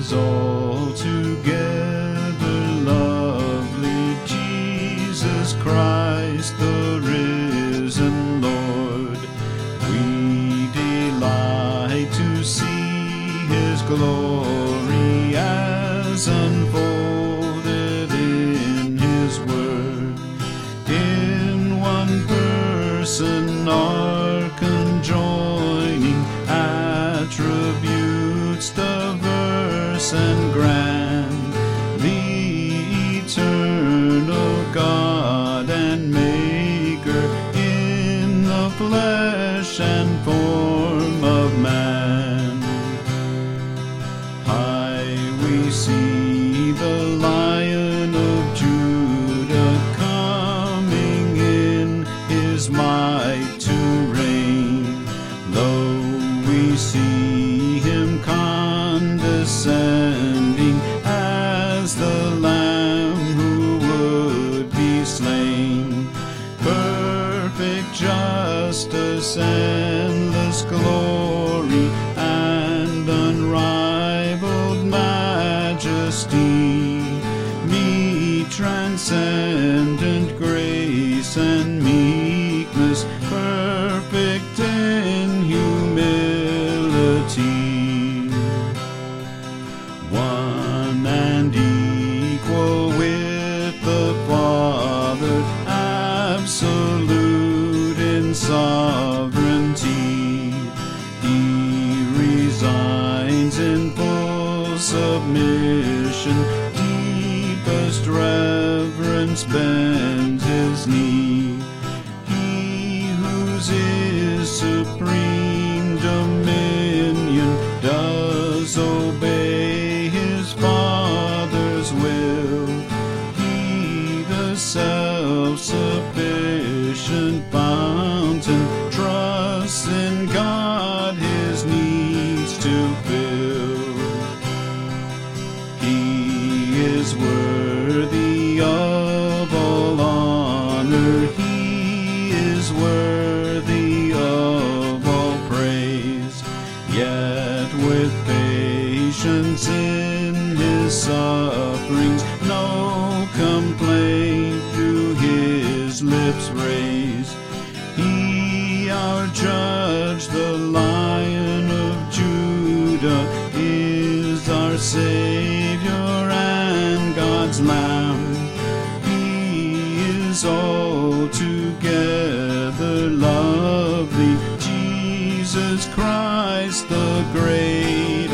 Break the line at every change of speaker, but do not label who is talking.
is altogether lovely, Jesus Christ, the risen Lord. We delight to see His glory as unfolded in His word. In one person are conjoining attributes diverse and grand, the eternal God and Maker in the flesh and form of man. High we see the Lion of Judah coming in His might to reign. Low we see Him condescending as the Lamb who would be slain. Perfect justice, endless glory, and unrivaled majesty, meet transcendent grace and meekness, perfect in humility. One and equal with the Father, absolute in sovereignty. He resigns in full submission, deepest reverence bends His knee. He whose is supreme dominion does obey His Father's will. He, the self-sufficient fountain, trusts in God His needs to fill. He is worthy of all honor, He is worthy of all praise. Yet with patience in His sufferings, no complaint do His lips raise. He, our judge, the Lion of Judah, is our Savior and God's Lamb. He is altogether lovely, Jesus Christ, the great